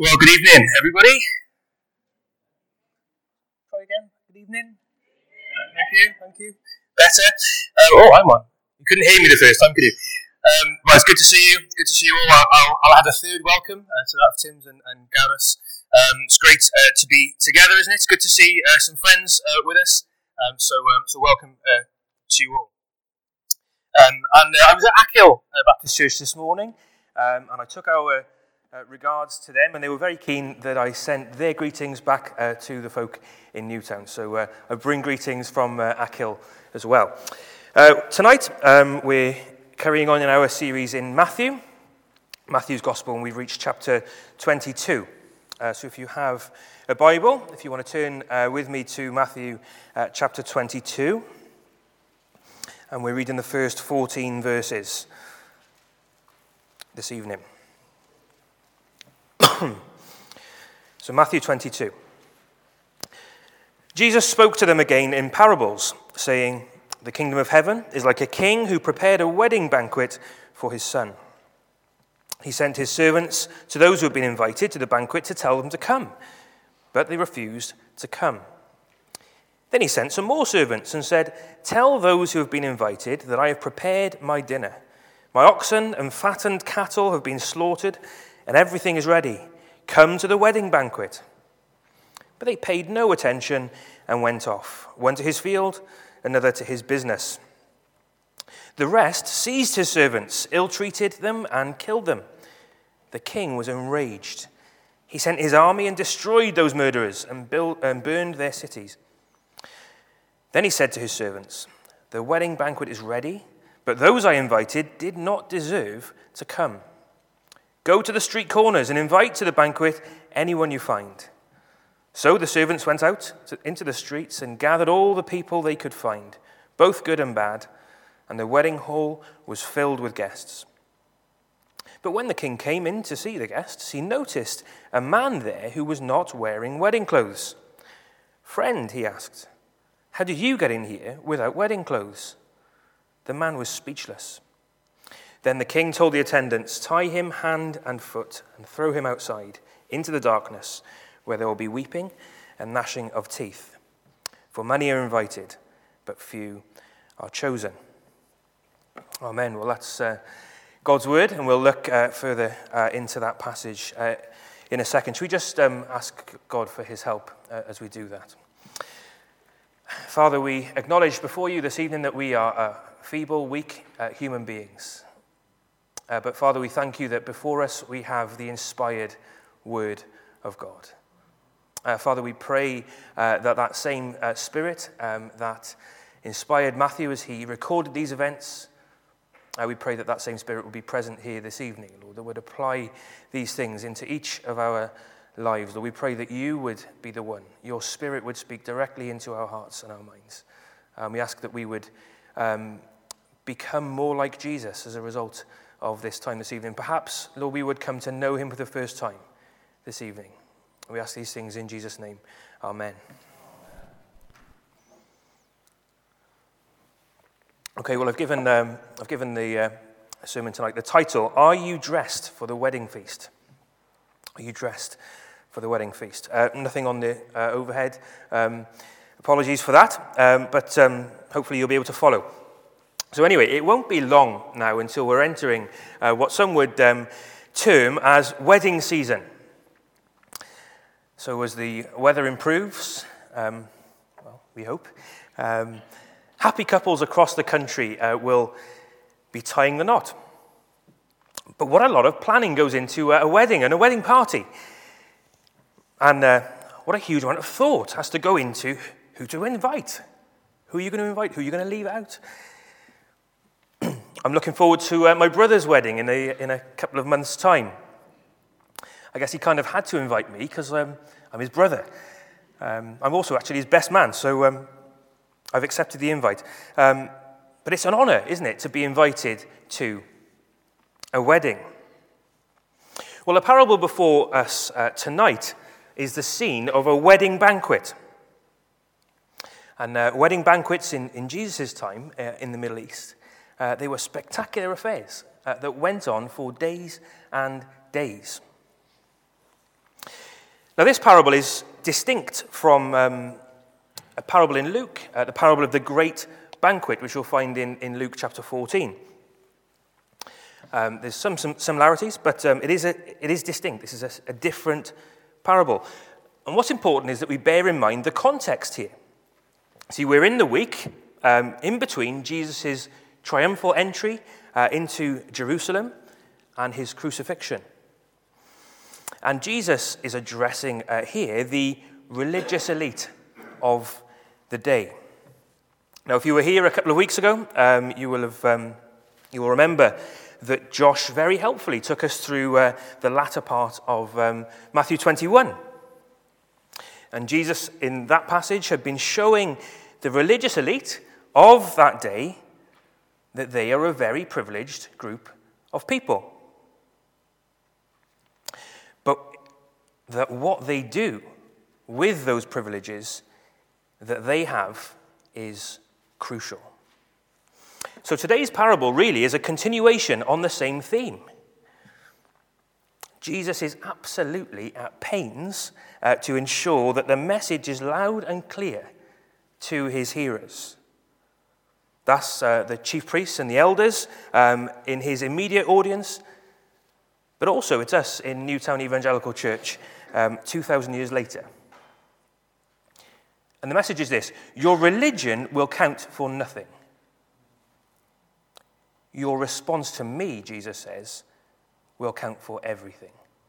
Well, good evening, everybody. Try again. Good evening. Thank you. Better. I'm on. You couldn't hear me the first time, could you? Well, it's good to see you. Good to see you all. I'll add a third welcome to that of Tim's and Gareth. It's great to be together, isn't it? It's good to see some friends with us. So welcome to you all. I was at Achill Baptist Church this morning, and I took our regards to them, and they were very keen that I sent their greetings back to the folk in Newtown. So I bring greetings from Achill as well. Tonight we're carrying on in our series in Matthew's Gospel, and we've reached chapter 22. So if you have a Bible, if you want to turn with me to Matthew chapter 22, and we're reading the first 14 verses this evening. So Matthew 22. Jesus spoke to them again in parables, saying, "The kingdom of heaven is like a king who prepared a wedding banquet for his son. He sent his servants to those who had been invited to the banquet to tell them to come, but they refused to come. Then he sent some more servants and said, 'Tell those who have been invited that I have prepared my dinner. My oxen and fattened cattle have been slaughtered, and everything is ready. Come to the wedding banquet.' But they paid no attention and went off, one to his field, another to his business. The rest seized his servants, ill-treated them, and killed them. The king was enraged. He sent his army and destroyed those murderers and burned their cities. Then he said to his servants, 'The wedding banquet is ready, but those I invited did not deserve to come. Go to the street corners and invite to the banquet anyone you find.' So the servants went out into the streets and gathered all the people they could find, both good and bad, and the wedding hall was filled with guests. But when the king came in to see the guests, he noticed a man there who was not wearing wedding clothes. 'Friend,' he asked, 'how did you get in here without wedding clothes?' The man was speechless. Then the king told the attendants, 'Tie him hand and foot and throw him outside into the darkness, where there will be weeping and gnashing of teeth. For many are invited, but few are chosen.'" Amen. Well, that's God's word, and we'll look further into that passage in a second. Should we just ask God for his help as we do that? Father, we acknowledge before you this evening that we are feeble, weak human beings. But Father, we thank you that before us we have the inspired word of God. Father, we pray that same spirit that inspired Matthew as he recorded these events, we pray that same spirit will be present here this evening, Lord, that would apply these things into each of our lives. Lord, we pray that you would be the one. Your spirit would speak directly into our hearts and our minds. We ask that we would become more like Jesus as a result of this time this evening. Perhaps, Lord, we would come to know him for the first time this evening. We ask these things in Jesus' name. Amen. Okay, well, I've given the sermon tonight the title, "Are You Dressed for the Wedding Feast?" Are you dressed for the wedding feast? Nothing on the overhead. Apologies for that, but hopefully you'll be able to follow. So anyway, it won't be long now until we're entering what some would term as wedding season. So as the weather improves, we hope, happy couples across the country will be tying the knot. But what a lot of planning goes into a wedding and a wedding party. And what a huge amount of thought has to go into who to invite. Who are you going to invite? Who are you going to leave out? I'm looking forward to my brother's wedding in a couple of months' time. I guess he kind of had to invite me because I'm his brother. I'm also actually his best man, so I've accepted the invite. But it's an honor, isn't it, to be invited to a wedding? Well, the parable before us tonight is the scene of a wedding banquet. And wedding banquets in Jesus' time in the Middle East, they were spectacular affairs that went on for days and days. Now, this parable is distinct from a parable in Luke, the parable of the great banquet, which you'll find in Luke chapter 14. There's some similarities, but it is distinct. This is a different parable. And what's important is that we bear in mind the context here. See, we're in the week in between Jesus' triumphal entry into Jerusalem and his crucifixion. And Jesus is addressing here the religious elite of the day. Now, if you were here a couple of weeks ago, you will remember that Josh very helpfully took us through the latter part of Matthew 21. And Jesus, in that passage, had been showing the religious elite of that day that they are a very privileged group of people. But that what they do with those privileges that they have is crucial. So today's parable really is a continuation on the same theme. Jesus is absolutely at pains to ensure that the message is loud and clear to his hearers. That's the chief priests and the elders in his immediate audience, but also it's us in Newtown Evangelical Church 2,000 years later. And the message is this: your religion will count for nothing. Your response to me, Jesus says, will count for everything.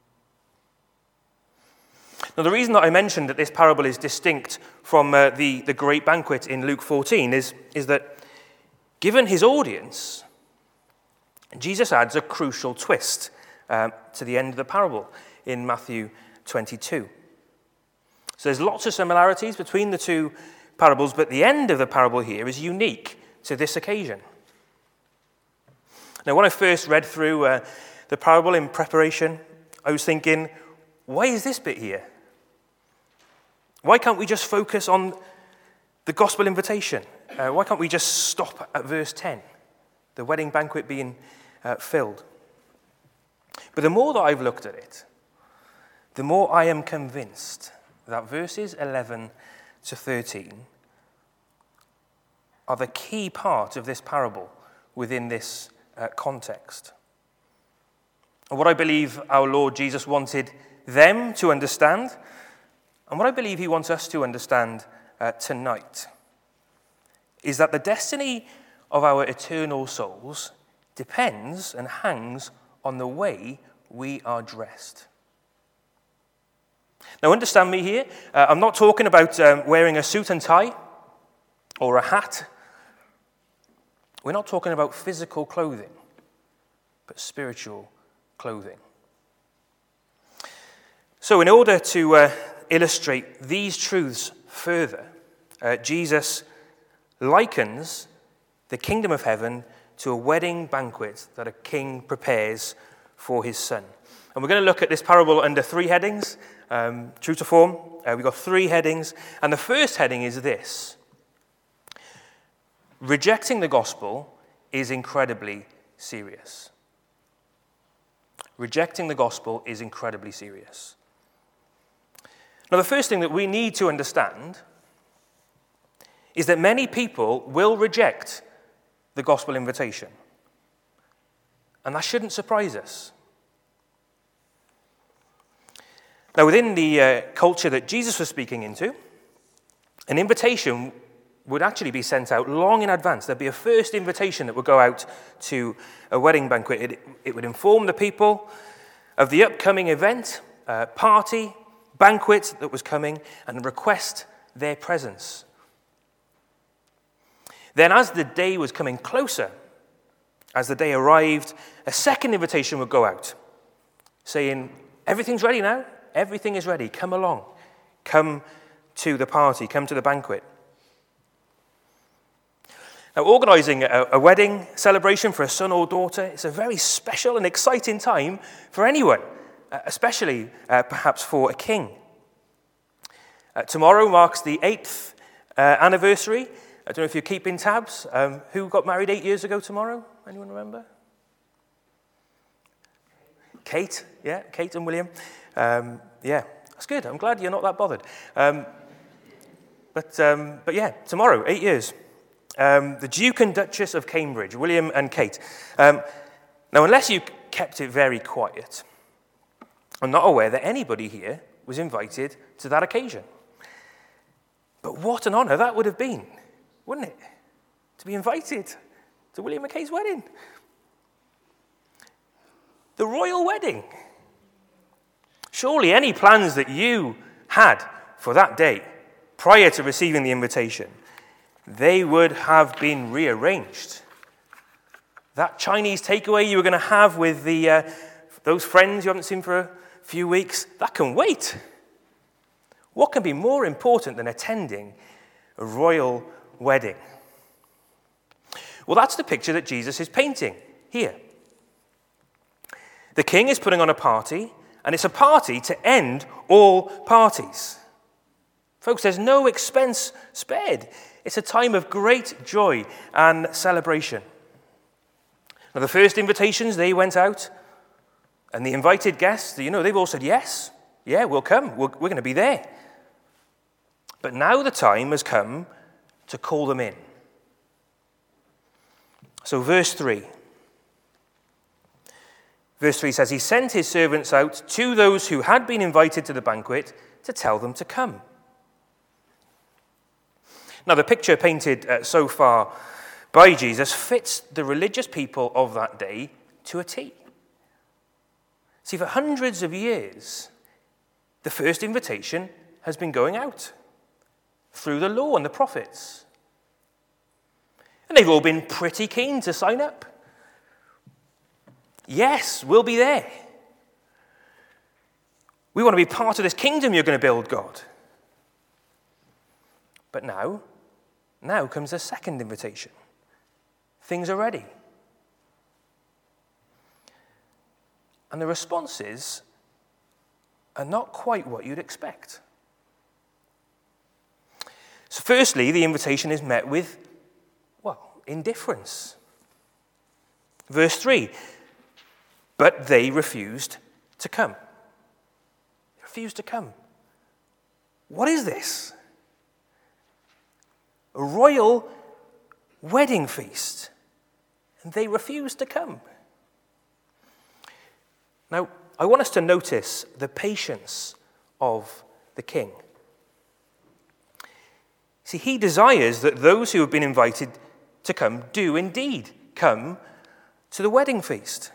Now, the reason that I mentioned that this parable is distinct from the great banquet in Luke 14 is that, given his audience, Jesus adds a crucial twist to the end of the parable in Matthew 22. So there's lots of similarities between the two parables, but the end of the parable here is unique to this occasion. Now, when I first read through the parable in preparation, I was thinking, why is this bit here? Why can't we just focus on the gospel invitation? Why can't we just stop at verse 10, the wedding banquet being filled? But the more that I've looked at it, the more I am convinced that verses 11 to 13 are the key part of this parable within this context. And what I believe our Lord Jesus wanted them to understand, and what I believe he wants us to understand tonight, is that the destiny of our eternal souls depends and hangs on the way we are dressed. Now, understand me here. I'm not talking about wearing a suit and tie or a hat. We're not talking about physical clothing, but spiritual clothing. So in order to illustrate these truths further, Jesus likens the kingdom of heaven to a wedding banquet that a king prepares for his son. And we're going to look at this parable under three headings, true to form. We've got three headings, and the first heading is this: rejecting the gospel is incredibly serious. Rejecting the gospel is incredibly serious. Now, the first thing that we need to understand is that many people will reject the gospel invitation. And that shouldn't surprise us. Now, within the culture that Jesus was speaking into, an invitation would actually be sent out long in advance. There'd be a first invitation that would go out to a wedding banquet. It would inform the people of the upcoming event, party, banquet that was coming, and request their presence. Then, as the day was coming closer, as the day arrived, a second invitation would go out, saying, everything's ready now. Everything is ready. Come along. Come to the party. Come to the banquet. Now, organising a wedding celebration for a son or daughter is a very special and exciting time for anyone, especially perhaps for a king. Tomorrow marks the 8th anniversary. I don't know if you're keeping tabs. Who got married 8 years ago tomorrow? Anyone remember? Kate, yeah, Kate and William. That's good. I'm glad you're not that bothered. But yeah, tomorrow, 8 years. The Duke and Duchess of Cambridge, William and Kate. Now, unless you kept it very quiet, I'm not aware that anybody here was invited to that occasion. But what an honour that would have been, wouldn't it? To be invited to William and Kate's wedding. The royal wedding. Surely any plans that you had for that day prior to receiving the invitation, they would have been rearranged. That Chinese takeaway you were going to have with those friends you haven't seen for a few weeks, that can wait. What can be more important than attending a royal wedding? Well, that's the picture that Jesus is painting here. The king is putting on a party, and it's a party to end all parties. Folks, there's no expense spared. It's a time of great joy and celebration. Now, the first invitations, they went out, and the invited guests, they've all said, yes, yeah, we'll come. We're going to be there. But now the time has come to call them in. So verse 3. Verse 3 says, he sent his servants out to those who had been invited to the banquet to tell them to come. Now, the picture painted so far by Jesus fits the religious people of that day to a T. See, for hundreds of years, the first invitation has been going out through the law and the prophets. And they've all been pretty keen to sign up. Yes, we'll be there. We want to be part of this kingdom you're going to build, God. But now comes the second invitation. Things are ready. And the responses are not quite what you'd expect. So firstly, the invitation is met with, indifference. Verse 3, but they refused to come. They refused to come. What is this? A royal wedding feast. And they refused to come. Now, I want us to notice the patience of the king. See, he desires that those who have been invited to come do indeed come to the wedding feast.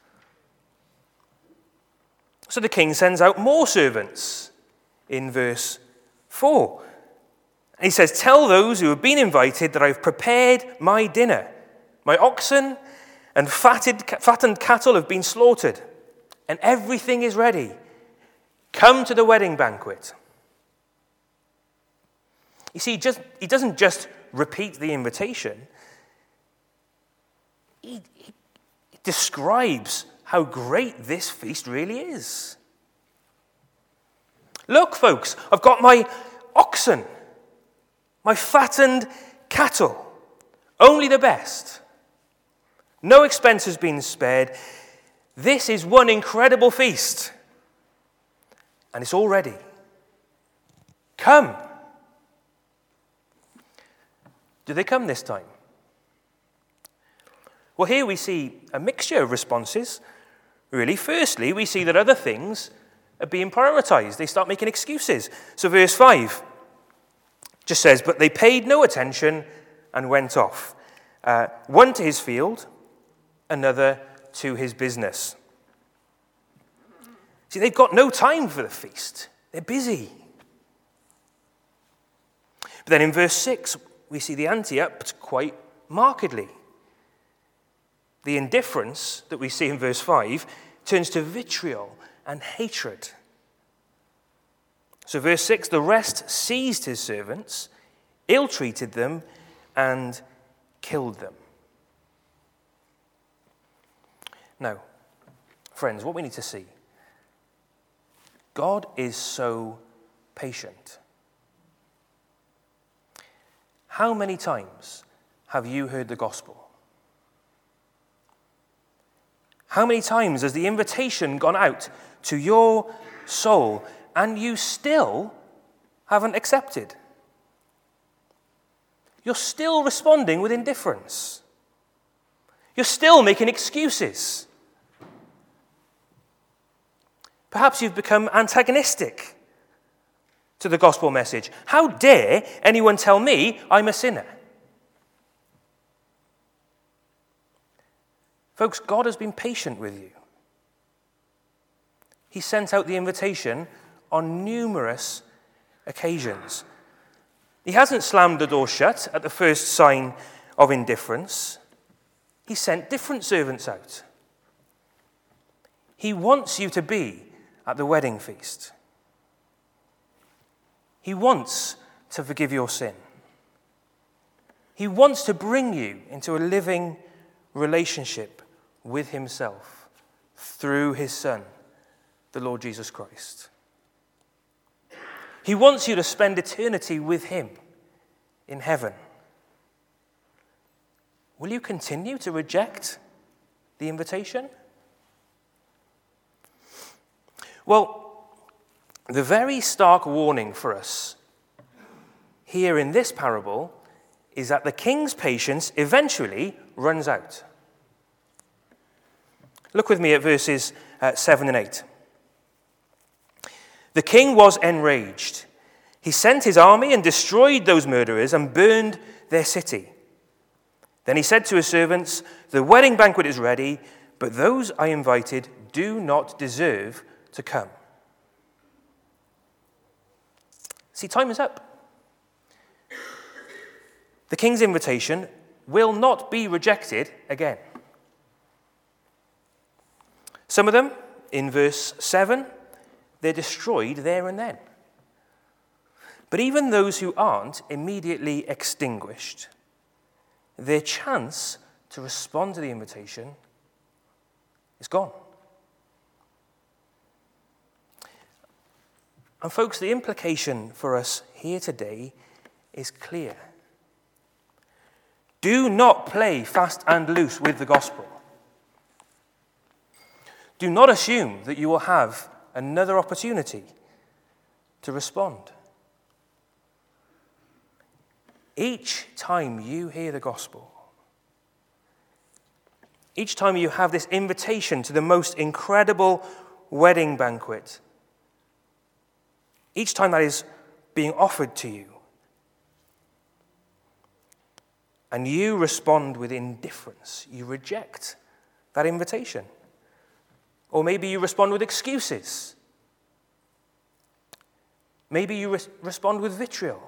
So the king sends out more servants in verse 4. And he says, tell those who have been invited that I've prepared my dinner. My oxen and fattened cattle have been slaughtered, and everything is ready. Come to the wedding banquet. You see, he doesn't just repeat the invitation. He describes how great this feast really is. Look, folks, I've got my oxen, my fattened cattle, only the best. No expense has been spared. This is one incredible feast. And it's all ready. Come. Do they come this time? Well, here we see a mixture of responses. Really, firstly, we see that other things are being prioritized. They start making excuses. So verse 5 just says, but they paid no attention and went off. One to his field, another to his business. See, they've got no time for the feast. They're busy. But then in verse 6, we see the ante-up quite markedly. The indifference that we see in verse 5 turns to vitriol and hatred. So verse 6, the rest seized his servants, ill-treated them, and killed them. Now, friends, what we need to see, God is so patient. How many times have you heard the gospel? How many times has the invitation gone out to your soul and you still haven't accepted. You're still responding with indifference. You're still making excuses. Perhaps you've become antagonistic to the gospel message. How dare anyone tell me I'm a sinner? Folks, God has been patient with you. He sent out the invitation on numerous occasions. He hasn't slammed the door shut at the first sign of indifference. He sent different servants out. He wants you to be at the wedding feast. He wants to forgive your sin. He wants to bring you into a living relationship with himself through his Son, the Lord Jesus Christ. He wants you to spend eternity with him in heaven. Will you continue to reject the invitation? Well, the very stark warning for us here in this parable is that the king's patience eventually runs out. Look with me at verses 7 and 8. The king was enraged. He sent his army and destroyed those murderers and burned their city. Then he said to his servants, "The wedding banquet is ready, but those I invited do not deserve to come." See, time is up. The king's invitation will not be rejected again. Some of them, in verse 7, they're destroyed there and then. But even those who aren't immediately extinguished, their chance to respond to the invitation is gone. And folks, the implication for us here today is clear. Do not play fast and loose with the gospel. Do not assume that you will have another opportunity to respond. Each time you hear the gospel, each time you have this invitation to the most incredible wedding banquet, each time that is being offered to you, and you respond with indifference, you reject that invitation. Or maybe you respond with excuses. Maybe you respond with vitriol.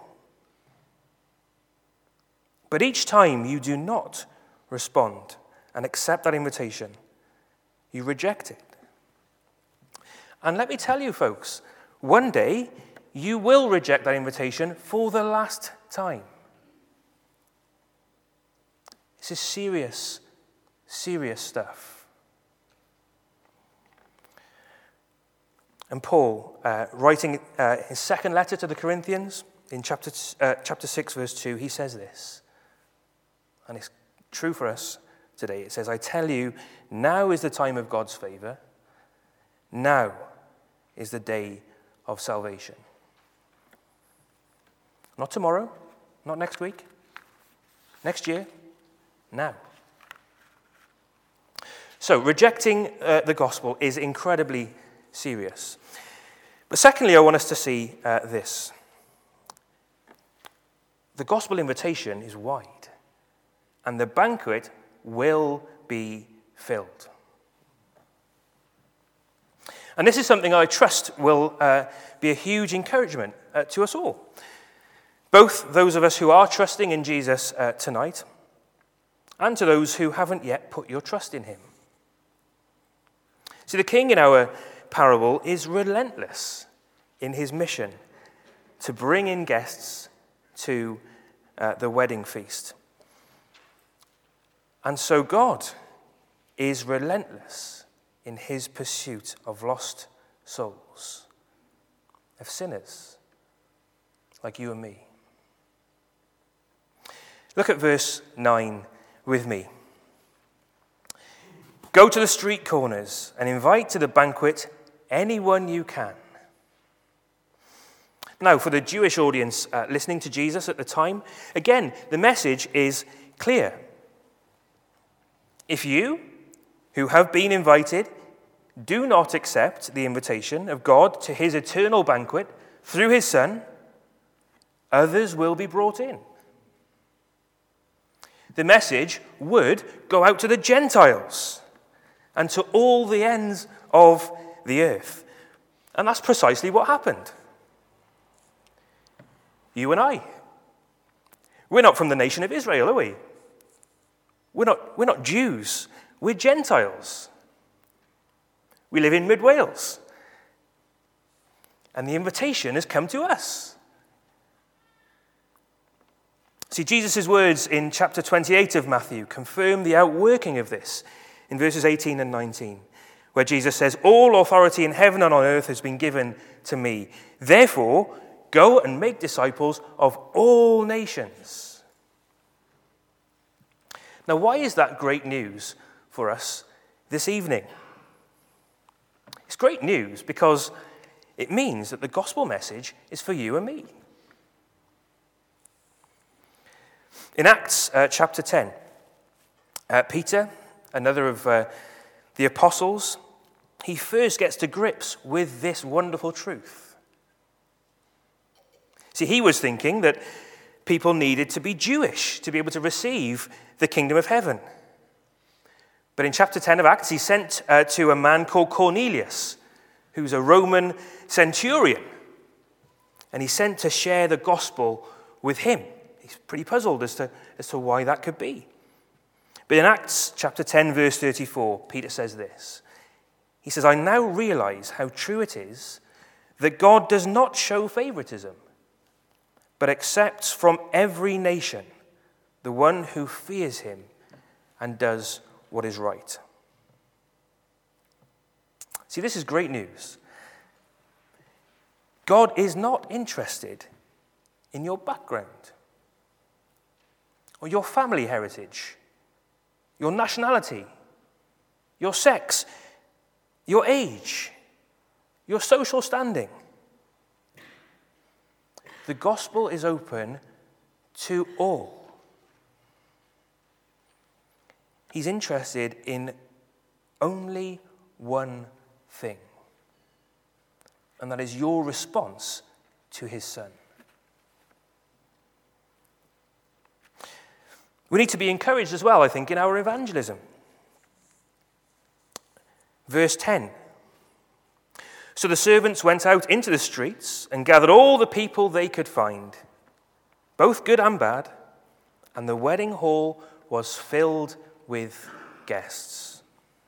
But each time you do not respond and accept that invitation, you reject it. And let me tell you, folks, one day you will reject that invitation for the last time. This is serious, serious stuff. And Paul, writing his second letter to the Corinthians, in chapter 6, verse 2, he says this, and it's true for us today. It says, "I tell you, now is the time of God's favor. Now is the day of salvation." Not tomorrow, not next week, next year, now. So, rejecting the gospel is incredibly serious. But secondly, I want us to see this. The gospel invitation is wide, and the banquet will be filled. And this is something I trust will be a huge encouragement to us all. Both those of us who are trusting in Jesus tonight, and to those who haven't yet put your trust in him. See, the king in our parable is relentless in his mission to bring in guests to the wedding feast. And so God is relentless in his pursuit of lost souls, of sinners like you and me. Look at verse 9 with me. "Go to the street corners and invite to the banquet anyone you can." Now, for the Jewish audience listening to Jesus at the time, again, the message is clear. If you, who have been invited, do not accept the invitation of God to his eternal banquet through his Son, others will be brought in. The message would go out to the Gentiles and to all the ends of the earth. And that's precisely what happened. You and I. We're not from the nation of Israel, are we? We're not Jews. We're Gentiles. We live in mid-Wales. And the invitation has come to us. See, Jesus' words in chapter 28 of Matthew confirm the outworking of this in verses 18 and 19, where Jesus says, "All authority in heaven and on earth has been given to me. Therefore, go and make disciples of all nations." Now, why is that great news for us this evening? It's great news because it means that the gospel message is for you and me. In Acts chapter 10, Peter, another of the apostles, he first gets to grips with this wonderful truth. See, he was thinking that people needed to be Jewish to be able to receive the kingdom of heaven. But in chapter 10 of Acts, he's sent to a man called Cornelius, who's a Roman centurion. And he's sent to share the gospel with him. He's pretty puzzled as to why that could be. But in Acts chapter 10, verse 34, Peter says this. He says, "I now realize how true it is that God does not show favoritism, but accepts from every nation the one who fears him and does what is right." See, this is great news. God is not interested in your background or your family heritage, your nationality, your sex, your age, your social standing. The gospel is open to all. He's interested in only one thing, and that is your response to his Son. We need to be encouraged as well, I think, in our evangelism. Verse 10. "So the servants went out into the streets and gathered all the people they could find, both good and bad, and the wedding hall was filled with guests."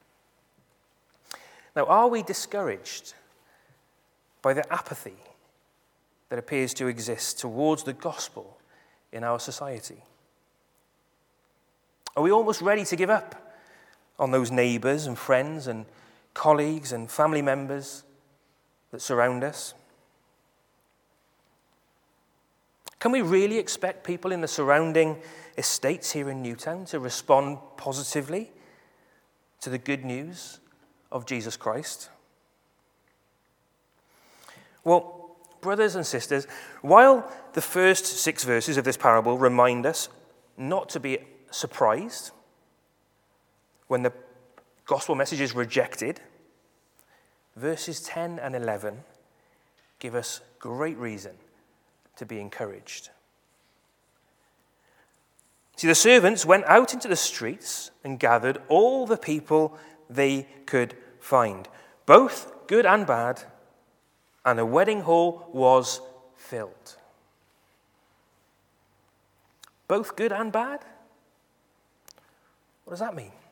Now, are we discouraged by the apathy that appears to exist towards the gospel in our society? Are we almost ready to give up on those neighbors and friends and colleagues and family members that surround us? Can we really expect people in the surrounding estates here in Newtown to respond positively to the good news of Jesus Christ? Well, brothers and sisters, while the first 6 verses of this parable remind us not to be surprised when the gospel message is rejected, verses 10 and 11 give us great reason to be encouraged. See, the servants went out into the streets and gathered all the people they could find, both good and bad, and the wedding hall was filled. Both good and bad? What does that mean?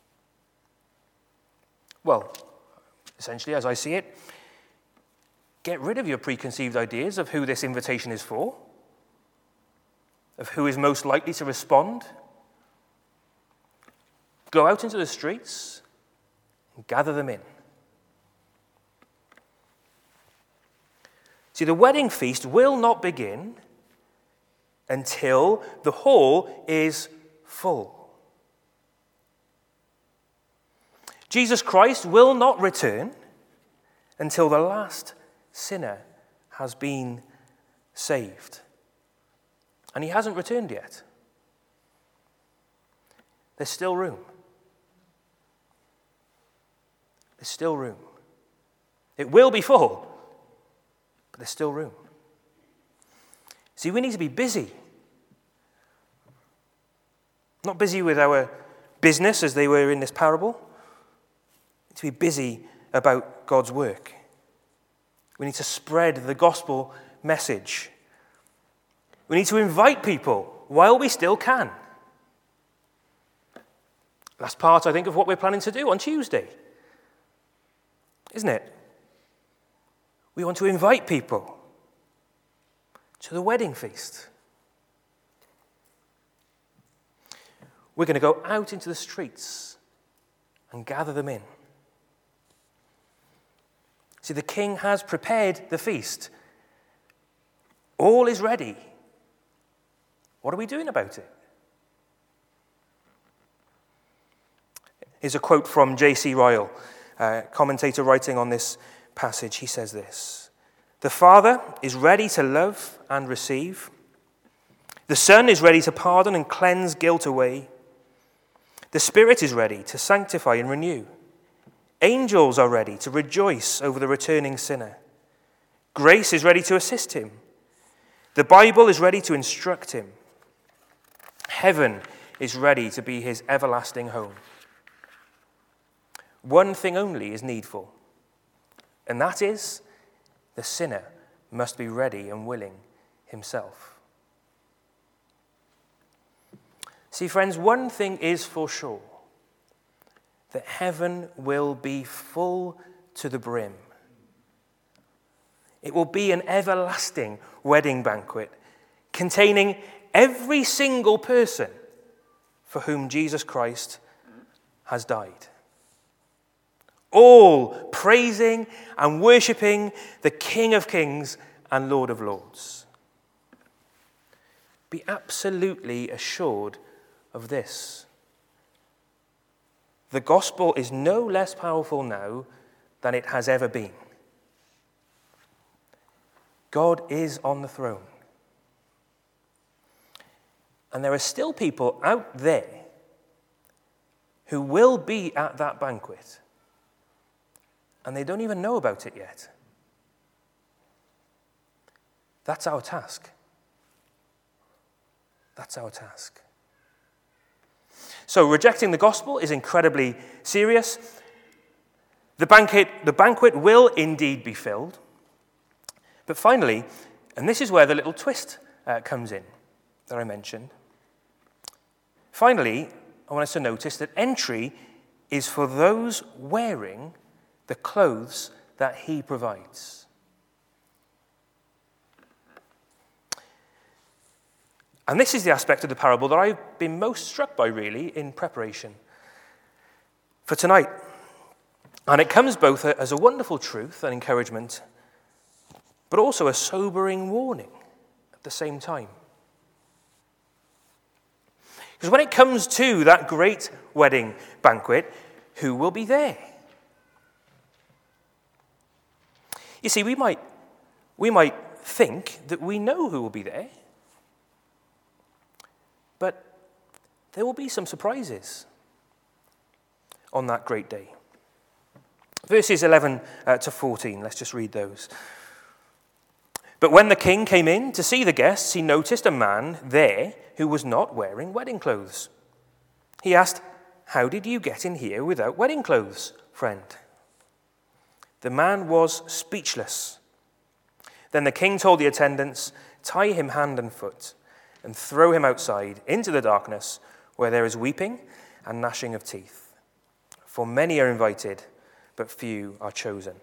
Well, essentially, as I see it, get rid of your preconceived ideas of who this invitation is for, of who is most likely to respond. Go out into the streets and gather them in. See, the wedding feast will not begin until the hall is full. Jesus Christ will not return until the last sinner has been saved. And he hasn't returned yet. There's still room. There's still room. It will be full, but there's still room. See, we need to be busy. Not busy with our business as they were in this parable. We need to be busy about God's work. We need to spread the gospel message. We need to invite people while we still can. That's part, I think, of what we're planning to do on Tuesday. Isn't it? We want to invite people to the wedding feast. We're going to go out into the streets and gather them in. See, the king has prepared the feast. All is ready. What are we doing about it? Here's a quote from J.C. Ryle, commentator writing on this passage. He says this: "The Father is ready to love and receive. The Son is ready to pardon and cleanse guilt away. The Spirit is ready to sanctify and renew. Angels are ready to rejoice over the returning sinner. Grace is ready to assist him. The Bible is ready to instruct him. Heaven is ready to be his everlasting home. One thing only is needful, and that is the sinner must be ready and willing himself." See, friends, one thing is for sure, that heaven will be full to the brim. It will be an everlasting wedding banquet containing every single person for whom Jesus Christ has died. All praising and worshipping the King of Kings and Lord of Lords. Be absolutely assured of this. The gospel is no less powerful now than it has ever been. God is on the throne. And there are still people out there who will be at that banquet, and they don't even know about it yet. That's our task. That's our task. So rejecting the gospel is incredibly serious. The banquet will indeed be filled. But finally, and this is where the little twist comes in that I mentioned. Finally, I want us to notice that entry is for those wearing the clothes that he provides. And this is the aspect of the parable that I've been most struck by, really, in preparation for tonight. And it comes both as a wonderful truth and encouragement, but also a sobering warning at the same time. Because when it comes to that great wedding banquet, who will be there? You see, we might think that we know who will be there, but there will be some surprises on that great day. Verses 11 to 14, let's just read those. "But when the king came in to see the guests, he noticed a man there who was not wearing wedding clothes. He asked, 'How did you get in here without wedding clothes, friend?' The man was speechless. Then the king told the attendants, 'Tie him hand and foot and throw him outside into the darkness where there is weeping and gnashing of teeth. For many are invited, but few are chosen.'"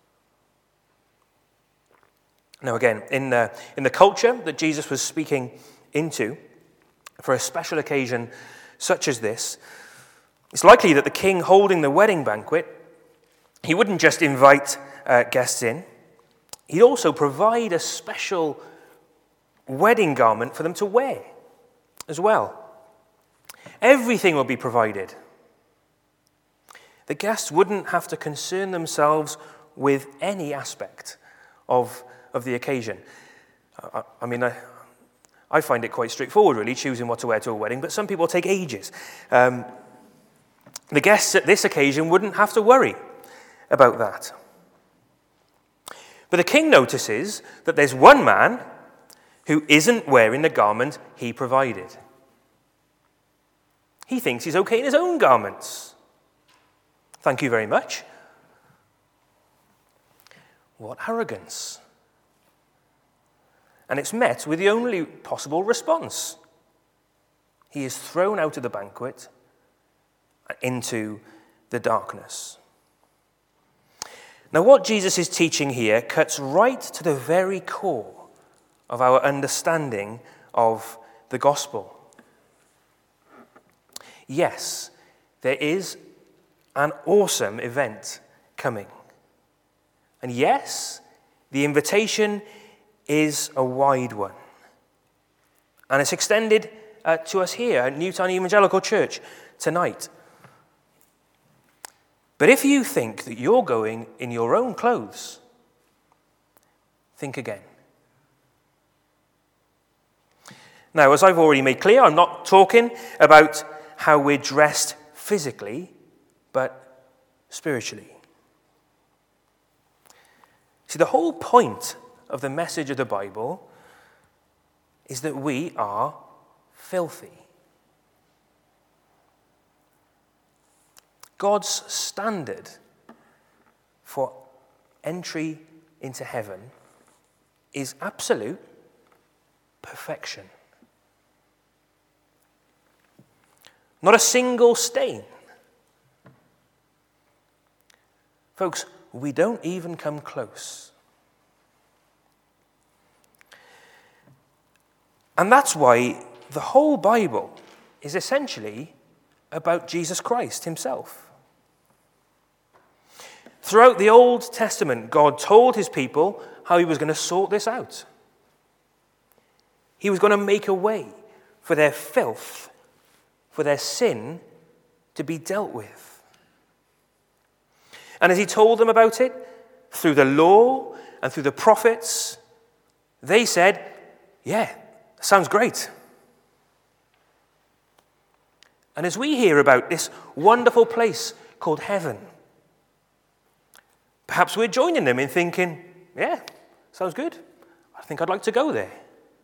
Now again, in the culture that Jesus was speaking into, for a special occasion such as this, it's likely that the king holding the wedding banquet, he wouldn't just invite guests in, he'd also provide a special wedding garment for them to wear as well. Everything will be provided. The guests wouldn't have to concern themselves with any aspect of the occasion. I find it quite straightforward, really, choosing what to wear to a wedding, but some people take ages. The guests at this occasion wouldn't have to worry about that. But the king notices that there's one man who isn't wearing the garment he provided. He thinks he's okay in his own garments. Thank you very much. What arrogance. And it's met with the only possible response. He is thrown out of the banquet into the darkness. Now, what Jesus is teaching here cuts right to the very core of our understanding of the gospel. Yes, there is an awesome event coming. And yes, the invitation is a wide one. And it's extended to us here at Newtown Evangelical Church tonight. But if you think that you're going in your own clothes, think again. Now, as I've already made clear, I'm not talking about how we're dressed physically, but spiritually. See, the whole point of the message of the Bible is that we are filthy. God's standard for entry into heaven is absolute perfection. Not a single stain. Folks, we don't even come close. And that's why the whole Bible is essentially about Jesus Christ himself. Throughout the Old Testament, God told his people how he was going to sort this out. He was going to make a way for their filth, for their sin to be dealt with. And as he told them about it, through the law and through the prophets, they said, yeah, sounds great. And as we hear about this wonderful place called heaven, perhaps we're joining them in thinking, yeah, sounds good. I think I'd like to go there.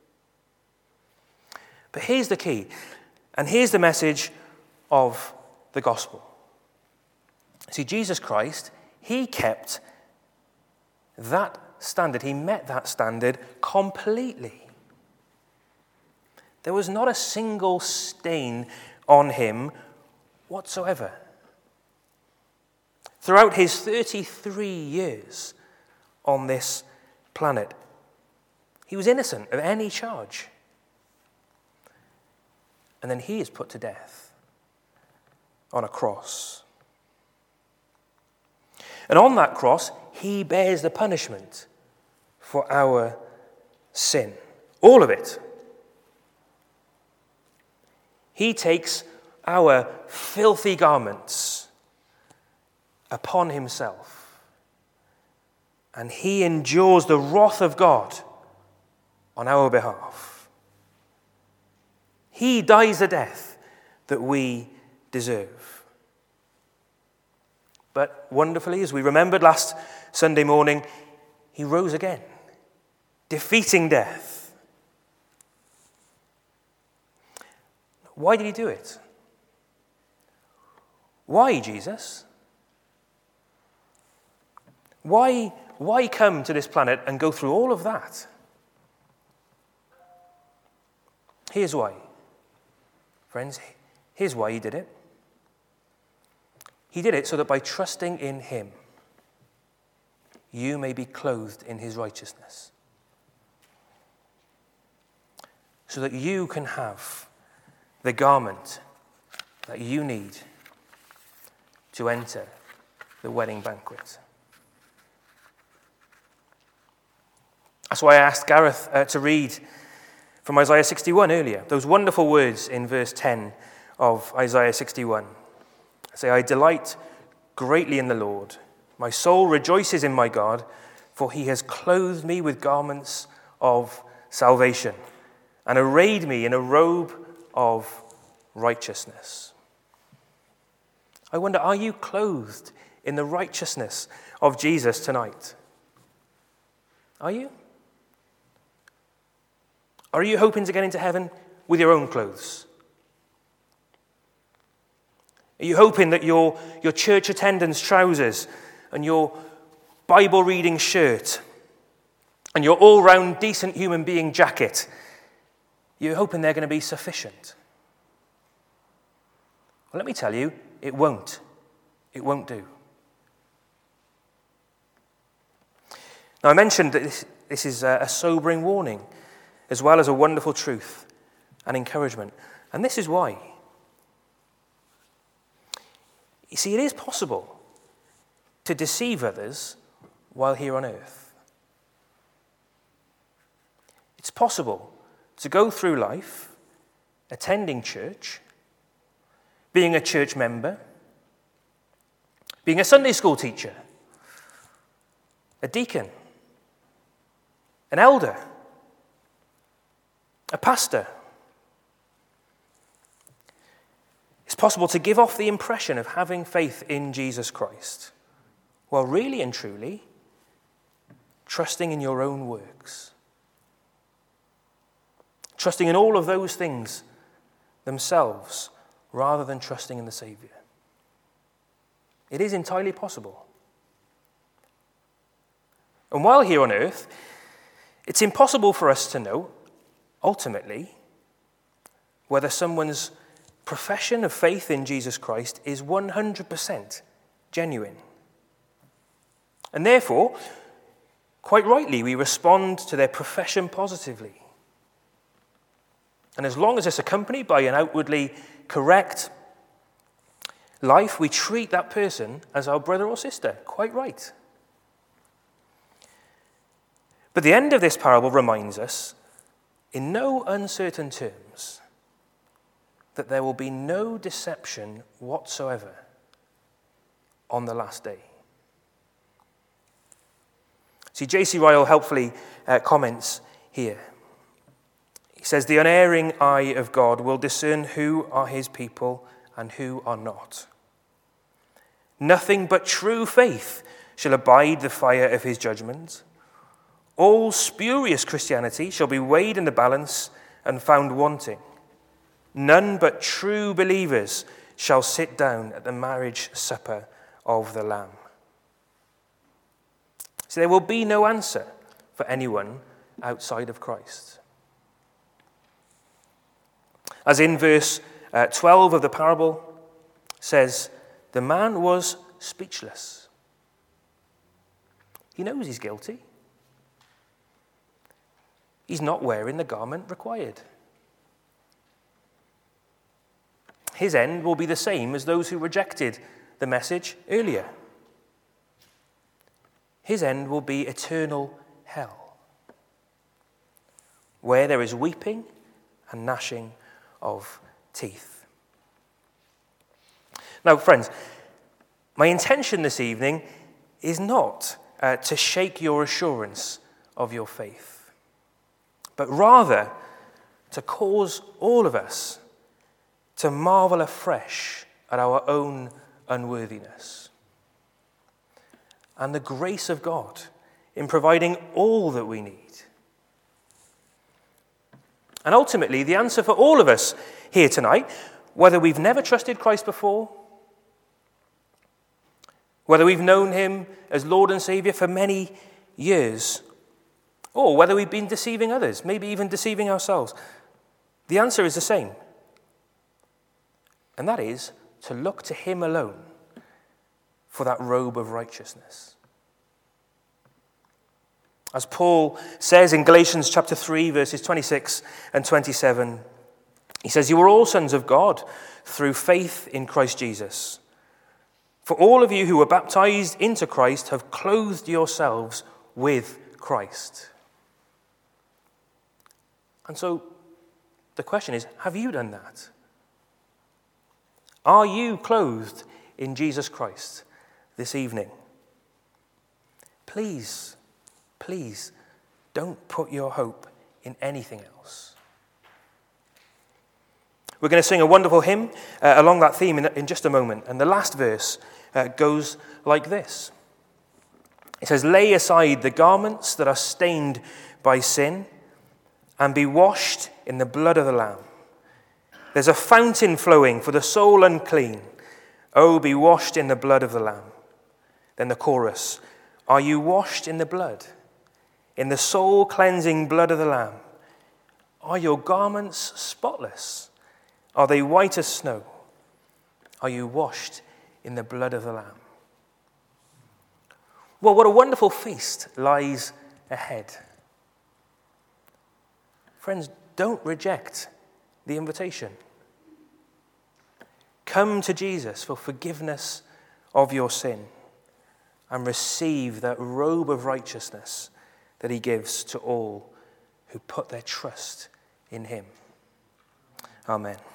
But here's the key, and here's the message of the gospel. See, Jesus Christ, he kept that standard. He met that standard completely. There was not a single stain on him whatsoever. Throughout his 33 years on this planet, he was innocent of any charge. And then he is put to death on a cross. And on that cross, he bears the punishment for our sin. All of it. He takes our filthy garments upon himself, and he endures the wrath of God on our behalf. He dies the death that we deserve. But wonderfully, as we remembered last Sunday morning, he rose again, defeating death. Why did he do it? Why, Jesus? Why come to this planet and go through all of that? Here's why. Friends, here's why he did it. He did it so that by trusting in him, you may be clothed in his righteousness. So that you can have the garment that you need to enter the wedding banquet. That's why I asked Gareth to read from Isaiah 61 earlier, those wonderful words in verse 10 of Isaiah 61. Say, I delight greatly in the Lord. My soul rejoices in my God, for he has clothed me with garments of salvation and arrayed me in a robe of righteousness. I wonder, are you clothed in the righteousness of Jesus tonight? Are you? Are you hoping to get into heaven with your own clothes? Are you hoping that your church attendance trousers and your Bible reading shirt and your all-round decent human being jacket, you're hoping they're going to be sufficient? Well, let me tell you, it won't. It won't do. Now, I mentioned that this is a sobering warning, as well as a wonderful truth and encouragement. And this is why. You see, it is possible to deceive others while here on earth. It's possible to go through life attending church, being a church member, being a Sunday school teacher, a deacon, an elder, a pastor. It's possible to give off the impression of having faith in Jesus Christ, while really and truly trusting in your own works. Trusting in all of those things themselves, rather than trusting in the Savior. It is entirely possible. And while here on earth, it's impossible for us to know, ultimately, whether someone's profession of faith in Jesus Christ is 100% genuine. And therefore, quite rightly, we respond to their profession positively. And as long as it's accompanied by an outwardly correct life, we treat that person as our brother or sister. Quite right. But the end of this parable reminds us, in no uncertain terms, that there will be no deception whatsoever on the last day. See, J.C. Ryle helpfully comments here. He says, the unerring eye of God will discern who are his people and who are not. Nothing but true faith shall abide the fire of his judgment. All spurious Christianity shall be weighed in the balance and found wanting. None but true believers shall sit down at the marriage supper of the Lamb. So there will be no answer for anyone outside of Christ. As in verse 12 of the parable says, the man was speechless. He knows he's guilty. He's not wearing the garment required. His end will be the same as those who rejected the message earlier. His end will be eternal hell, where there is weeping and gnashing of teeth. Now, friends, my intention this evening is not to shake your assurance of your faith, but rather to cause all of us to marvel afresh at our own unworthiness and the grace of God in providing all that we need. And ultimately, the answer for all of us here tonight, whether we've never trusted Christ before, whether we've known him as Lord and Savior for many years, or whether we've been deceiving others, maybe even deceiving ourselves, the answer is the same. And that is to look to him alone for that robe of righteousness. As Paul says in Galatians chapter 3, verses 26 and 27, he says, "You are all sons of God through faith in Christ Jesus. For all of you who were baptized into Christ have clothed yourselves with Christ." And so the question is, have you done that? Are you clothed in Jesus Christ this evening? Please don't put your hope in anything else. We're going to sing a wonderful hymn along that theme in just a moment. And the last verse goes like this. It says, "Lay aside the garments that are stained by sin and be washed in the blood of the Lamb. There's a fountain flowing for the soul unclean. Oh, be washed in the blood of the Lamb." Then the chorus, "Are you washed in the blood, in the soul-cleansing blood of the Lamb? Are your garments spotless? Are they white as snow? Are you washed in the blood of the Lamb?" Well, what a wonderful feast lies ahead. Friends, don't reject the invitation. Come to Jesus for forgiveness of your sin and receive that robe of righteousness that he gives to all who put their trust in him. Amen.